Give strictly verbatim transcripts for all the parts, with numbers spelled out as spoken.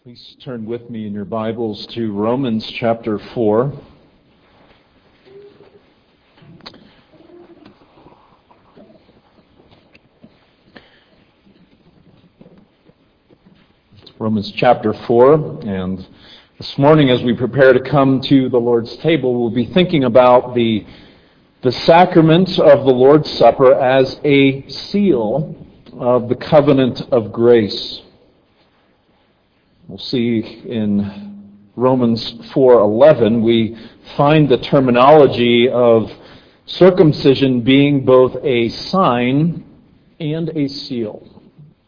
Please turn with me in your Bibles to Romans chapter four. Romans chapter four, and this morning as we prepare to come to the Lord's table, we'll be thinking about the, the sacrament of the Lord's Supper as a seal of the covenant of grace. We'll see in Romans four eleven, we find the terminology of circumcision being both a sign and a seal.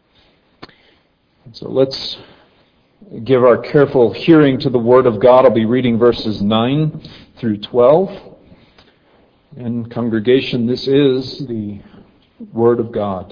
So let's give our careful hearing to the Word of God. I'll be reading verses nine through twelve. And congregation, this is the Word of God.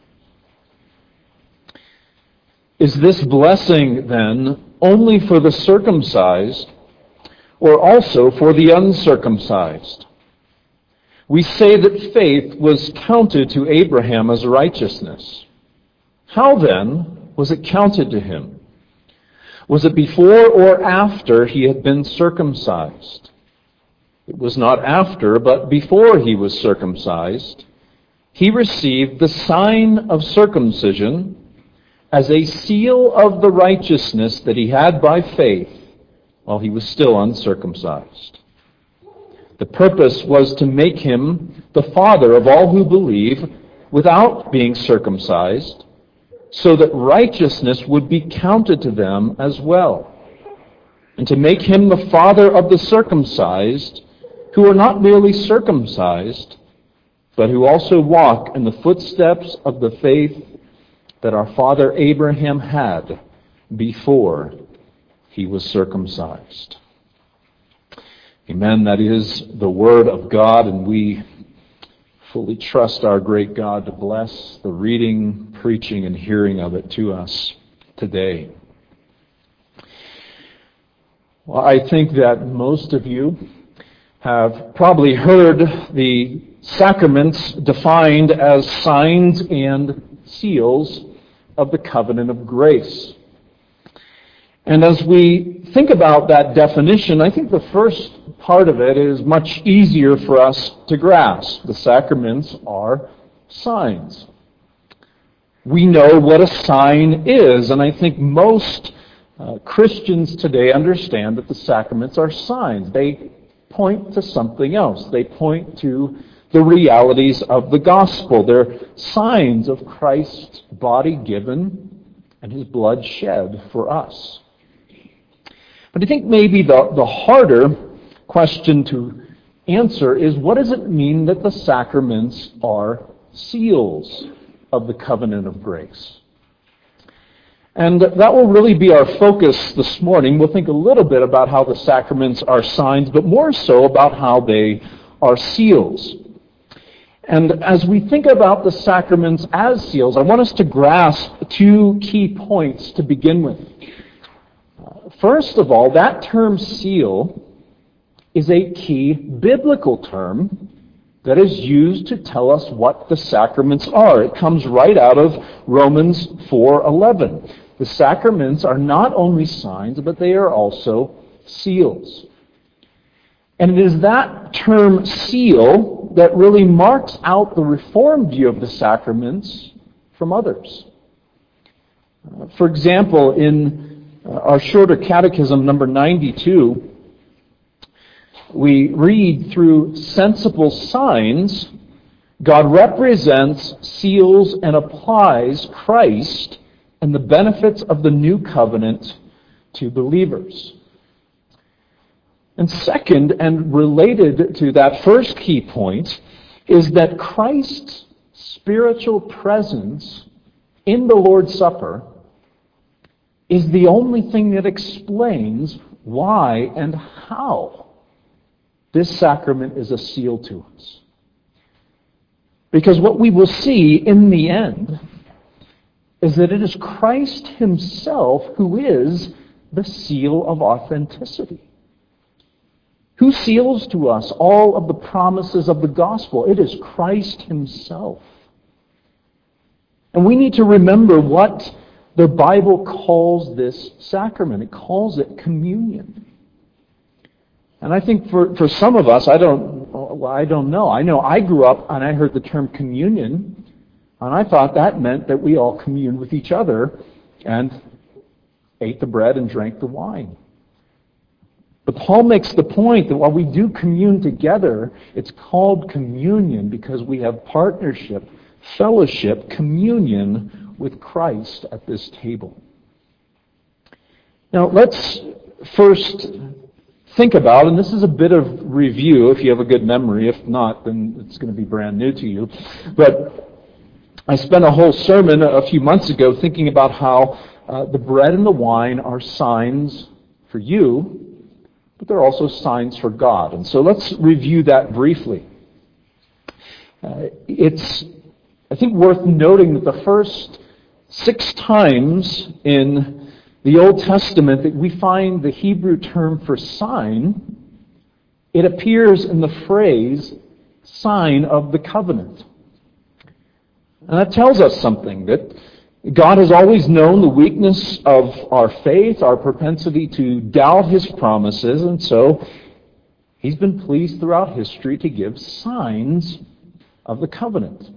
Is this blessing, then, only for the circumcised, or also for the uncircumcised? We say that faith was counted to Abraham as righteousness. How, then, was it counted to him? Was it before or after he had been circumcised? It was not after, but before he was circumcised. He received the sign of circumcision as a seal of the righteousness that he had by faith while he was still uncircumcised. The purpose was to make him the father of all who believe without being circumcised, so that righteousness would be counted to them as well, and to make him the father of the circumcised, who are not merely circumcised, but who also walk in the footsteps of the faith that our father Abraham had before he was circumcised. Amen. That is the Word of God, and we fully trust our great God to bless the reading, preaching, and hearing of it to us today. Well, I think that most of you have probably heard the sacraments defined as signs and seals of the covenant of grace. And as we think about that definition, I think the first part of it is much easier for us to grasp. The sacraments are signs. We know what a sign is, and I think most uh, Christians today understand that the sacraments are signs. They point to something else. They point to the realities of the gospel. They're signs of Christ's body given and his blood shed for us. But I think maybe the, the harder question to answer is, what does it mean that the sacraments are seals of the covenant of grace? And that will really be our focus this morning. We'll think a little bit about how the sacraments are signs, but more so about how they are seals. And as we think about the sacraments as seals, I want us to grasp two key points to begin with. First of all, that term seal is a key biblical term that is used to tell us what the sacraments are. It comes right out of Romans four eleven. The sacraments are not only signs, but they are also seals. And it is that term seal that really marks out the Reformed view of the sacraments from others. Uh, for example, in uh, our shorter catechism, number ninety-two, we read, through sensible signs, God represents, seals, and applies Christ and the benefits of the new covenant to believers. And second, and related to that first key point, is that Christ's spiritual presence in the Lord's Supper is the only thing that explains why and how this sacrament is a seal to us. Because what we will see in the end is that it is Christ himself who is the seal of authenticity. Who seals to us all of the promises of the gospel? It is Christ himself. And we need to remember what The Bible calls this sacrament. It calls it communion. And I think for, for some of us, I don't, well, I don't know. I know I grew up and I heard the term communion, and I thought that meant that we all communed with each other and ate the bread and drank the wine. But Paul makes the point that while we do commune together, it's called communion because we have partnership, fellowship, communion with Christ at this table. Now let's first think about, and this is a bit of review if you have a good memory. If not, then it's going to be brand new to you. But I spent a whole sermon a few months ago thinking about how uh, the bread and the wine are signs for you, but they're also signs for God. And so let's review that briefly. Uh, it's, I think, worth noting that the first six times in the Old Testament that we find the Hebrew term for sign, it appears in the phrase, sign of the covenant. And that tells us something, that God has always known the weakness of our faith, our propensity to doubt His promises, and so He's been pleased throughout history to give signs of the covenant.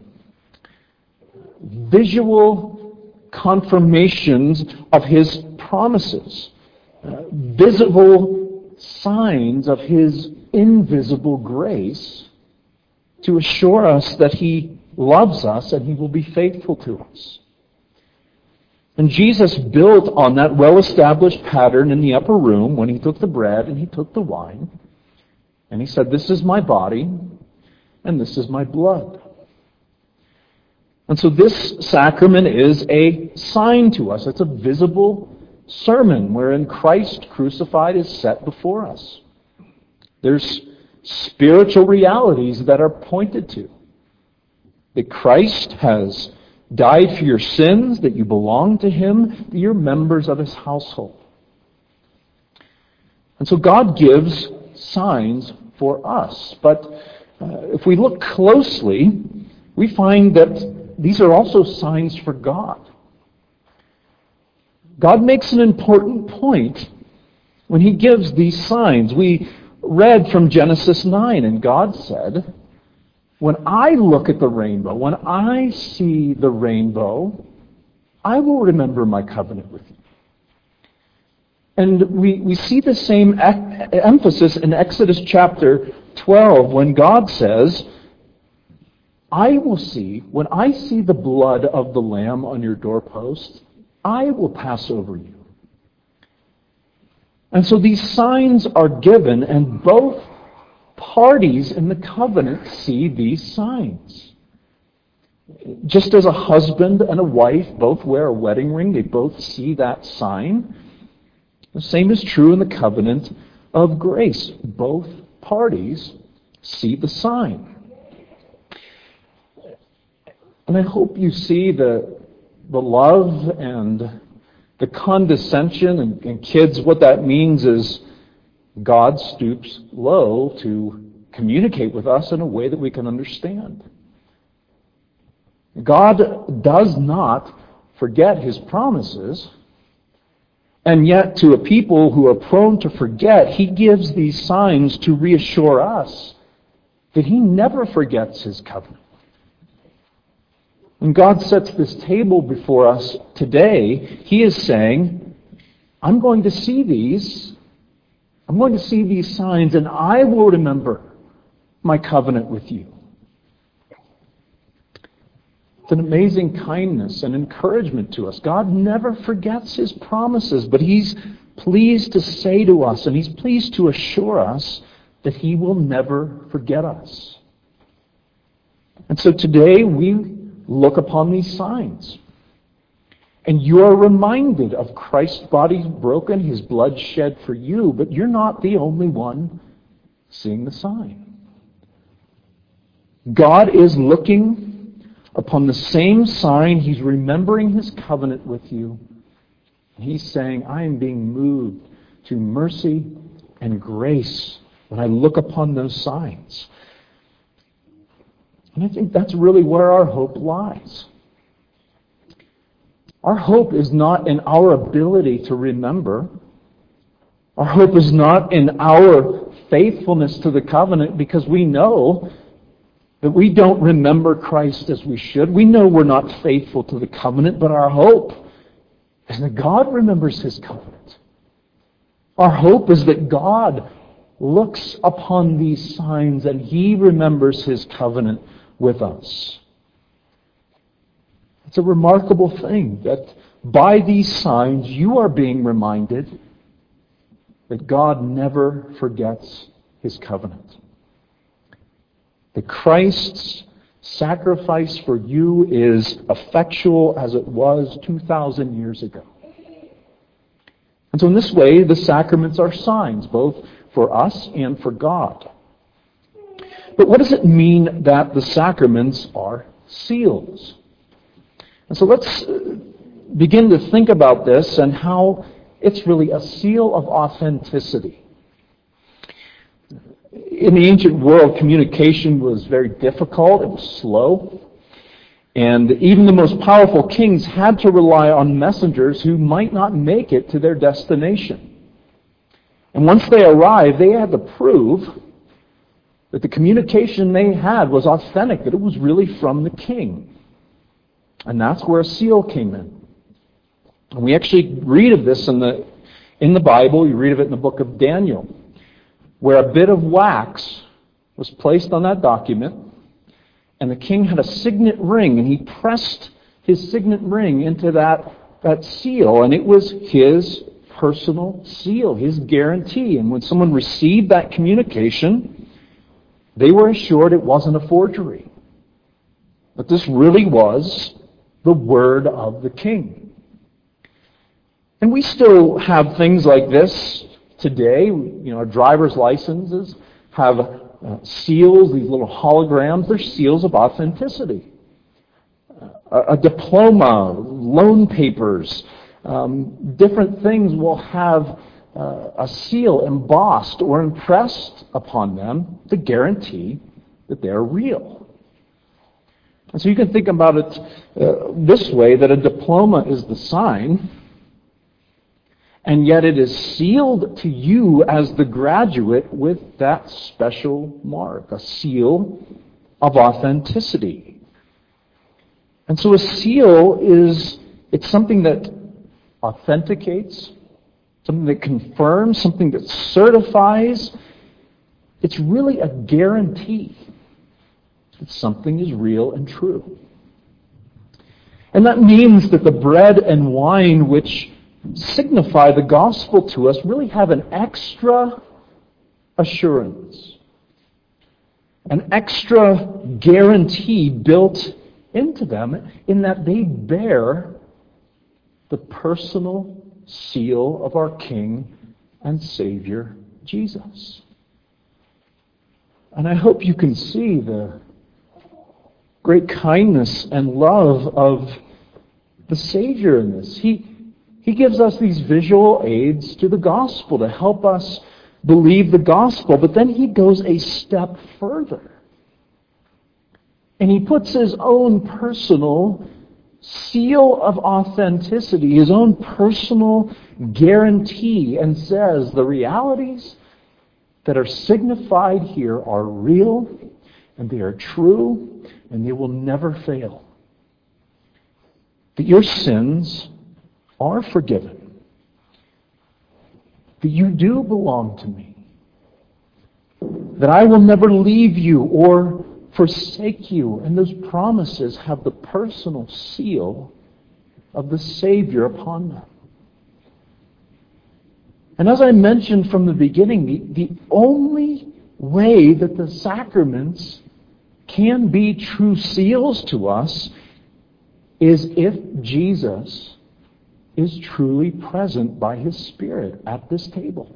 Visual confirmations of His promises. Uh, visible signs of His invisible grace to assure us that He loves us and He will be faithful to us. And Jesus built on that well-established pattern in the upper room when He took the bread and He took the wine. And He said, "This is my body and this is my blood." And so this sacrament is a sign to us. It's a visible sermon wherein Christ crucified is set before us. There's spiritual realities that are pointed to. That Christ has died for your sins, that you belong to Him, that you're members of His household. And so God gives signs for us. But uh, if we look closely, we find that these are also signs for God. God makes an important point when He gives these signs. We read from Genesis nine, and God said, "When I look at the rainbow, when I see the rainbow, I will remember my covenant with you." And we, we see the same e- emphasis in Exodus chapter twelve when God says, "I will see, when I see the blood of the Lamb on your doorpost, I will pass over you." And so these signs are given, and both parties in the covenant see these signs. Just as a husband and a wife both wear a wedding ring, they both see that sign. The same is true in the covenant of grace. Both parties see the sign. And I hope you see the, the love and the condescension. And, and kids, what that means is God stoops low to communicate with us in a way that we can understand. God does not forget His promises, and yet to a people who are prone to forget, He gives these signs to reassure us that He never forgets His covenant. When God sets this table before us today, He is saying, I'm going to see these I'm going to see these signs, and I will remember my covenant with you. It's an amazing kindness and encouragement to us. God never forgets His promises, but He's pleased to say to us, and He's pleased to assure us that He will never forget us. And so today we look upon these signs. And you are reminded of Christ's body broken, His blood shed for you, but you're not the only one seeing the sign. God is looking upon the same sign. He's remembering His covenant with you. And He's saying, I am being moved to mercy and grace when I look upon those signs. And I think that's really where our hope lies. Our hope is not in our ability to remember. Our hope is not in our faithfulness to the covenant, because we know that we don't remember Christ as we should. We know we're not faithful to the covenant, but our hope is that God remembers His covenant. Our hope is that God looks upon these signs and He remembers His covenant with us. It's a remarkable thing that by these signs you are being reminded that God never forgets His covenant. That Christ's sacrifice for you is effectual as it was two thousand years ago. And so in this way, the sacraments are signs, both for us and for God. But what does it mean that the sacraments are seals? And so let's begin to think about this and how it's really a seal of authenticity. In the ancient world, communication was very difficult. It was slow. And even the most powerful kings had to rely on messengers who might not make it to their destination. And once they arrived, they had to prove that the communication they had was authentic, that it was really from the king. And that's where a seal came in. And we actually read of this in the in the Bible. You read of it in the book of Daniel, where a bit of wax was placed on that document, and the king had a signet ring, and he pressed his signet ring into that, that seal, and it was his personal seal, his guarantee. And when someone received that communication, they were assured it wasn't a forgery, but this really was the word of the king. And we still have things like this today. You know, our driver's licenses have uh, seals, these little holograms. They're seals of authenticity. Uh, a, a diploma, loan papers, um, different things will have uh, a seal embossed or impressed upon them to guarantee that they're real. And so you can think about it uh, this way, that a diploma is the sign, and yet it is sealed to you as the graduate with that special mark, a seal of authenticity. And so a seal is, it's something that authenticates, something that confirms, something that certifies. It's really a guarantee that something is real and true. And that means that the bread and wine which signify the gospel to us really have an extra assurance, an extra guarantee built into them, in that they bear the personal seal of our King and Savior, Jesus. And I hope you can see the great kindness and love of the Savior in this. He He gives us these visual aids to the gospel to help us believe the gospel, but then He goes a step further. And He puts His own personal seal of authenticity, His own personal guarantee, and says the realities that are signified here are real, and they are true, and they will never fail. That your sins are forgiven. That you do belong to me. That I will never leave you or forsake you. And those promises have the personal seal of the Savior upon them. And as I mentioned from the beginning, the, the only way that the sacraments can be true seals to us is if Jesus is truly present by His Spirit at this table.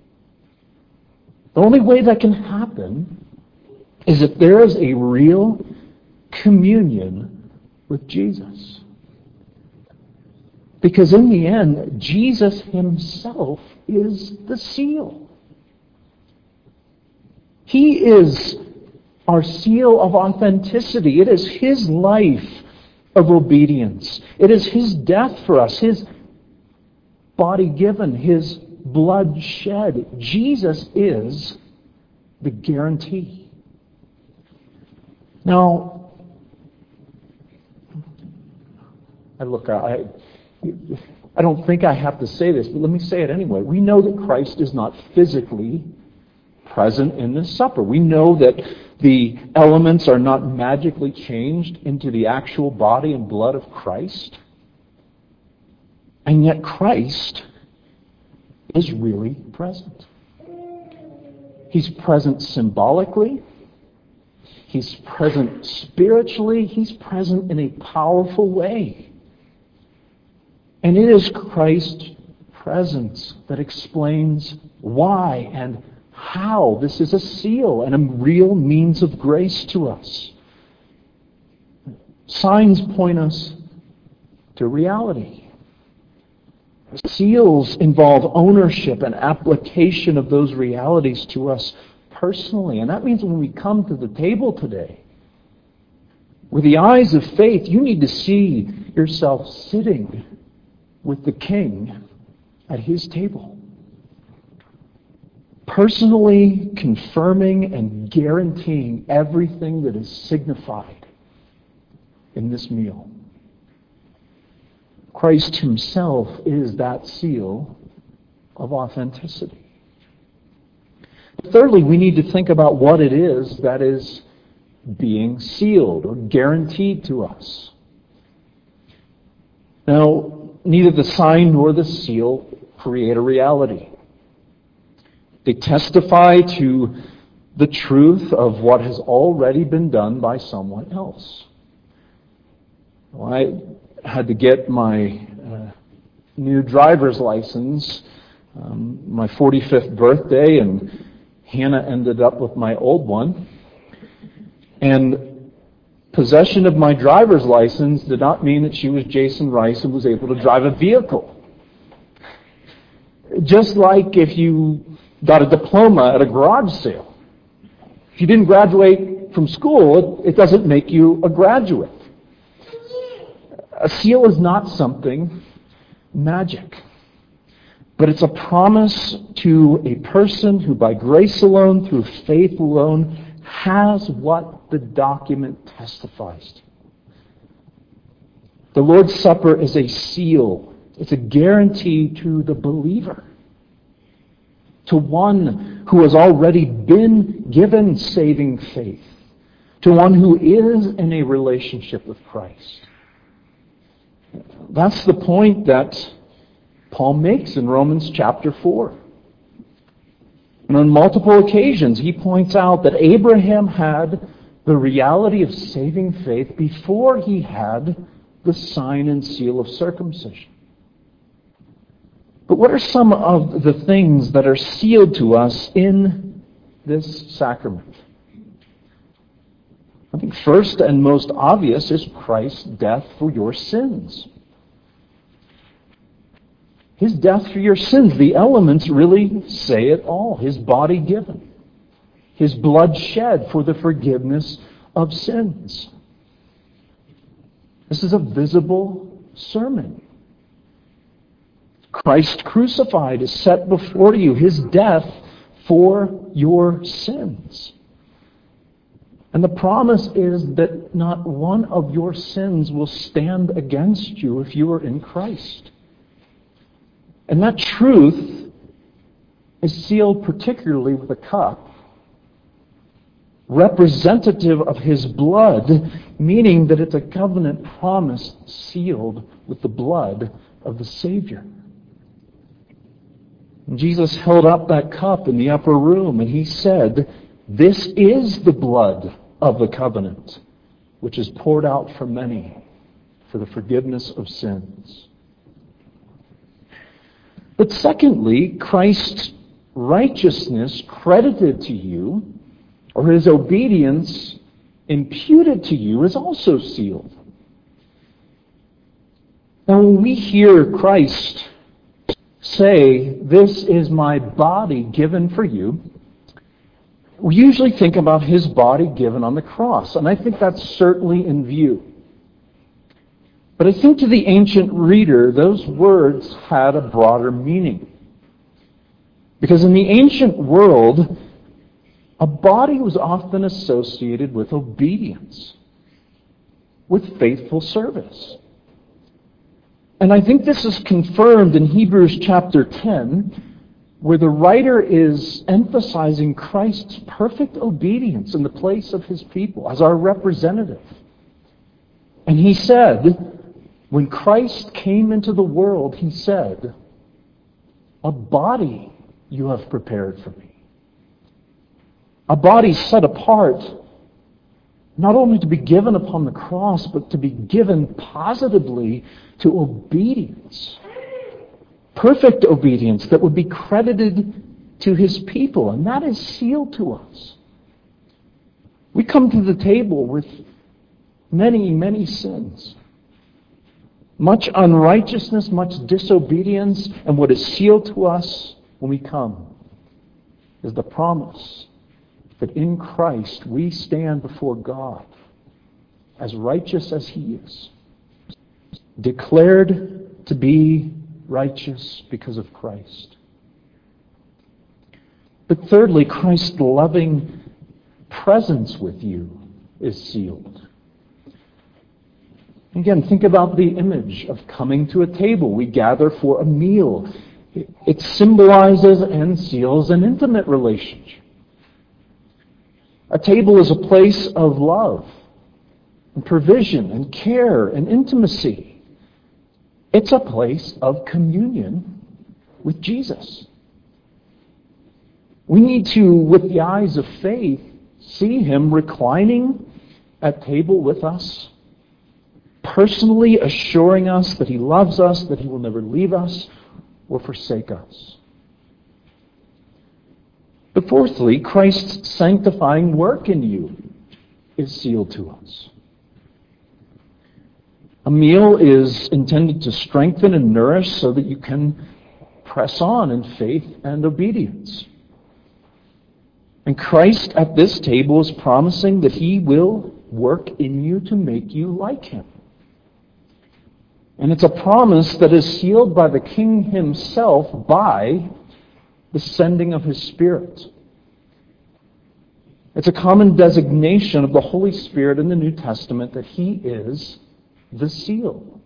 The only way that can happen is if there is a real communion with Jesus. Because in the end, Jesus Himself is the seal. He is our seal of authenticity. It is His life of obedience. It is His death for us, His body given, His blood shed. Jesus is the guarantee. Now, I look, I, I don't think I have to say this, but let me say it anyway. We know that Christ is not physically present in this supper. We know that the elements are not magically changed into the actual body and blood of Christ. And yet Christ is really present. He's present symbolically. He's present spiritually. He's present in a powerful way. And it is Christ's presence that explains why and how this is a seal and a real means of grace to us. Signs point us to reality. Seals involve ownership and application of those realities to us personally. And that means when we come to the table today, with the eyes of faith, you need to see yourself sitting with the King at His table, personally confirming and guaranteeing everything that is signified in this meal. Christ Himself is that seal of authenticity. Thirdly, we need to think about what it is that is being sealed or guaranteed to us. Now, neither the sign nor the seal create a reality. They testify to the truth of what has already been done by someone else. Well, I had to get my uh, new driver's license, um, my forty-fifth birthday, and Hannah ended up with my old one. And possession of my driver's license did not mean that she was Jason Rice and was able to drive a vehicle. Just like if you got a diploma at a garage sale. If you didn't graduate from school, it, it doesn't make you a graduate. A seal is not something magic, but it's a promise to a person who by grace alone, through faith alone, has what the document testifies to. The Lord's Supper is a seal. It's a guarantee to the believer, to one who has already been given saving faith, to one who is in a relationship with Christ. That's the point that Paul makes in Romans chapter four. And on multiple occasions, he points out that Abraham had the reality of saving faith before he had the sign and seal of circumcision. But what are some of the things that are sealed to us in this sacrament? I think first and most obvious is Christ's death for your sins. His death for your sins. The elements really say it all. His body given. His blood shed for the forgiveness of sins. This is a visible sermon. Christ crucified is set before you. His death for your sins. And the promise is that not one of your sins will stand against you if you are in Christ. And that truth is sealed particularly with a cup, representative of His blood, meaning that it's a covenant promise sealed with the blood of the Savior. And Jesus held up that cup in the upper room and He said, "This is the blood of the covenant, which is poured out for many for the forgiveness of sins." But secondly, Christ's righteousness credited to you, or His obedience imputed to you, is also sealed. Now, when we hear Christ say, "This is my body given for you," we usually think about His body given on the cross, and I think that's certainly in view. But I think to the ancient reader, those words had a broader meaning. Because in the ancient world, a body was often associated with obedience, with faithful service. And I think this is confirmed in Hebrews chapter ten, where the writer is emphasizing Christ's perfect obedience in the place of his people as our representative. And he said, when Christ came into the world, he said, "A body you have prepared for me." A body set apart, not only to be given upon the cross, but to be given positively to obedience. Perfect obedience that would be credited to his people, and that is sealed to us. We come to the table with many, many sins. Much unrighteousness, much disobedience, and what is sealed to us when we come is the promise that in Christ we stand before God as righteous as he is, declared to be righteous because of Christ. But thirdly, Christ's loving presence with you is sealed. Again, think about the image of coming to a table. We gather for a meal. It symbolizes and seals an intimate relationship. A table is a place of love and provision and care and intimacy. It's a place of communion with Jesus. We need to, with the eyes of faith, see him reclining at table with us, personally assuring us that he loves us, that he will never leave us or forsake us. But fourthly, Christ's sanctifying work in you is sealed to us. A meal is intended to strengthen and nourish so that you can press on in faith and obedience. And Christ at this table is promising that he will work in you to make you like him. And it's a promise that is sealed by the King himself by the sending of his Spirit. It's a common designation of the Holy Spirit in the New Testament that he is the seal.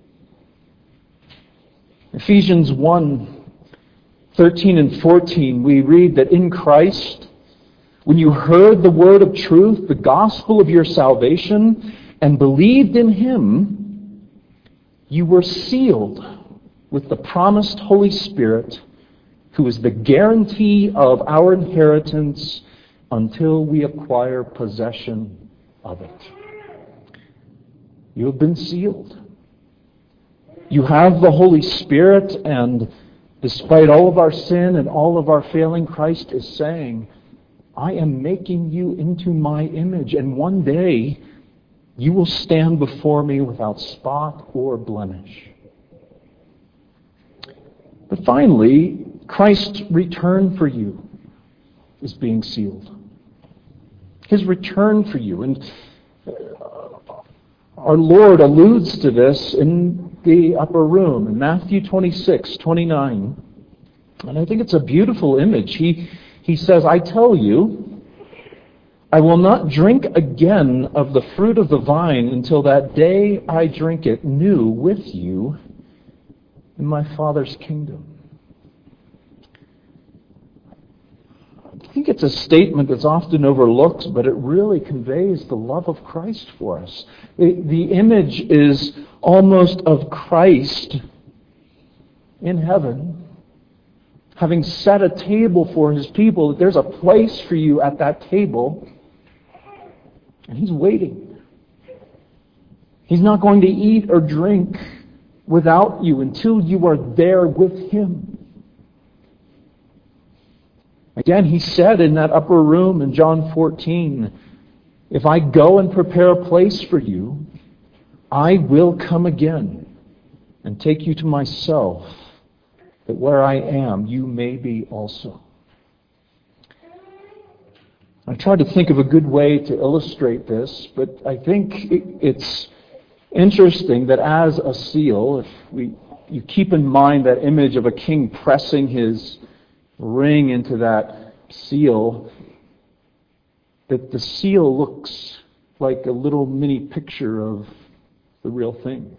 Ephesians one, thirteen and fourteen, we read that in Christ, when you heard the word of truth, the gospel of your salvation, and believed in him, you were sealed with the promised Holy Spirit, who is the guarantee of our inheritance until we acquire possession of it. You have been sealed. You have the Holy Spirit, and despite all of our sin and all of our failing, Christ is saying, I am making you into my image, and one day you will stand before me without spot or blemish. But finally, Christ's return for you is being sealed. His return for you. And our Lord alludes to this in the upper room in Matthew twenty-six, twenty-nine. And I think it's a beautiful image. He, he says, I tell you, I will not drink again of the fruit of the vine until that day I drink it new with you in my Father's kingdom. I think it's a statement that's often overlooked, but it really conveys the love of Christ for us. The, the image is almost of Christ in heaven, having set a table for his people, that there's a place for you at that table, and he's waiting. He's not going to eat or drink without you until you are there with him. Again, he said in that upper room in John fourteen, if I go and prepare a place for you, I will come again and take you to myself, that where I am, you may be also. I tried to think of a good way to illustrate this, but I think it's interesting that as a seal, if we you keep in mind that image of a king pressing his ring into that seal, that the seal looks like a little mini picture of the real thing.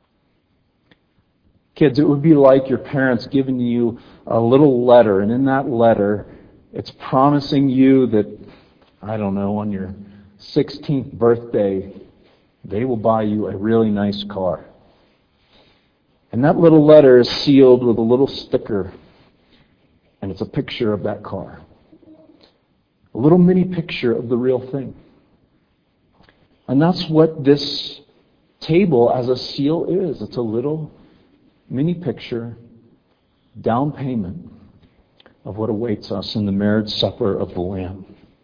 Kids, it would be like your parents giving you a little letter, and in that letter, it's promising you that, I don't know, on your sixteenth birthday, they will buy you a really nice car. And that little letter is sealed with a little sticker, and it's a picture of that car. A little mini picture of the real thing. And that's what this table as a seal is. It's a little mini picture, down payment of what awaits us in the marriage supper of the Lamb.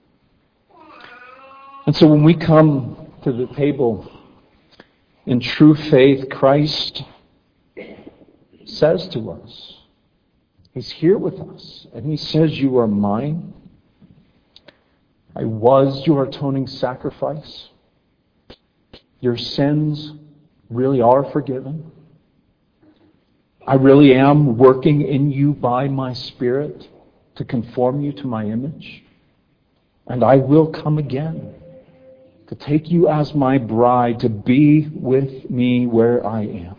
And so when we come to the table in true faith, Christ says to us, He's here with us, and He says, you are mine. I was your atoning sacrifice. Your sins really are forgiven. I really am working in you by my Spirit to conform you to my image. And I will come again to take you as my bride, to be with me where I am.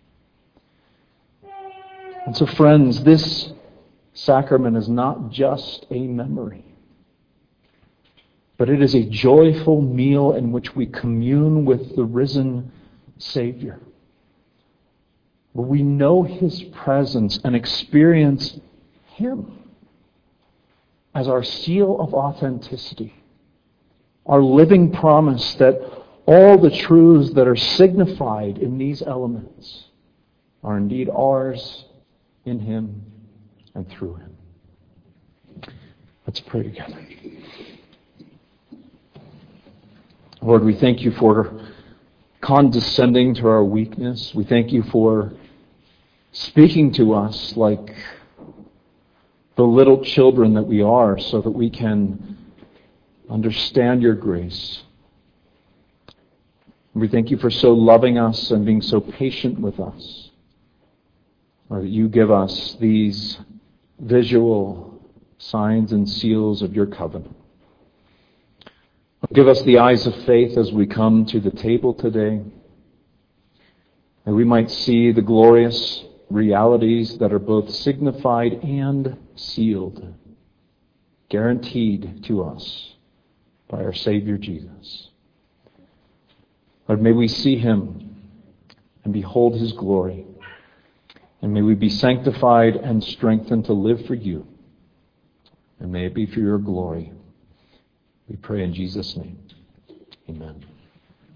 And so, friends, this sacrament is not just a memory, but it is a joyful meal in which we commune with the risen Savior, where we know His presence and experience Him as our seal of authenticity, our living promise that all the truths that are signified in these elements are indeed ours in Him and through Him. Let's pray together. Lord, we thank you for condescending to our weakness. We thank you for speaking to us like the little children that we are, so that we can understand your grace. We thank you for so loving us and being so patient with us. Lord, that you give us these visual signs and seals of your covenant. Give us the eyes of faith as we come to the table today, that we might see the glorious realities that are both signified and sealed, guaranteed to us by our Savior Jesus. Lord, may we see Him and behold His glory, and may we be sanctified and strengthened to live for you, and may it be for your glory. We pray in Jesus' name. Amen.